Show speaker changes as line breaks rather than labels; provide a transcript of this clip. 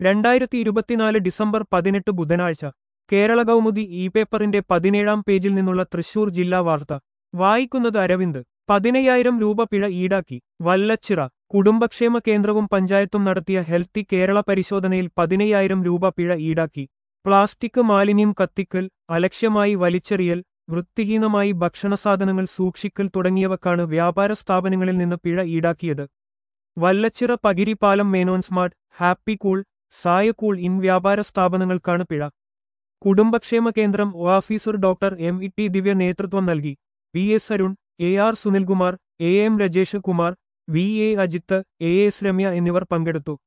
2024 December 18 ബുധനാഴ്ച Kerala Kaumudi E പേപ്പറിന്റെ 17-ാം പേജിൽ നിന്നുള്ള തൃശൂർ ജില്ലാ വാർത്ത വായിക്കുന്നത് അരവിന്ദ്. 15,000 രൂപ പിഴ ഈടാക്കി. വല്ലച്ചിറ കുടുംബക്ഷേമ കേന്ദ്രവും പഞ്ചായത്തും നടത്തിയ ഹെൽത്തി കേരള പരിശോധനയിൽ 15,000 രൂപ പിഴ ഈടാക്കി. പ്ലാസ്റ്റിക് മാലിന്യം കത്തിക്കൽ, അലക്ഷ്യമായി വലിച്ചെറിയൽ, വൃത്തിഹീനമായി ഭക്ഷണസാധനങ്ങൾ സൂക്ഷിക്കൽ തുടങ്ങിയവക്കാണ് വ്യാപാര സ്ഥാപനങ്ങളിൽ നിന്ന് പിഴ ഈടാക്കിയത്. Vallachira Pakiripalam Menon smart, happy cool, സായ കൂൾ ഇൻ വ്യാപാര സ്ഥാപനങ്ങൾക്കാണ് പിഴ. കുടുംബക്ഷേമ കേന്ദ്രം ഓഫീസർ ഡോക്ടർ എം.ടി. ദിവ്യ നേതൃത്വം നൽകി. P S. Arun, A R. Sunilkumar, A M. Rajesh Kumar, V A. Ajith, A S. Ramya എന്നിവർ പങ്കെടുത്തു.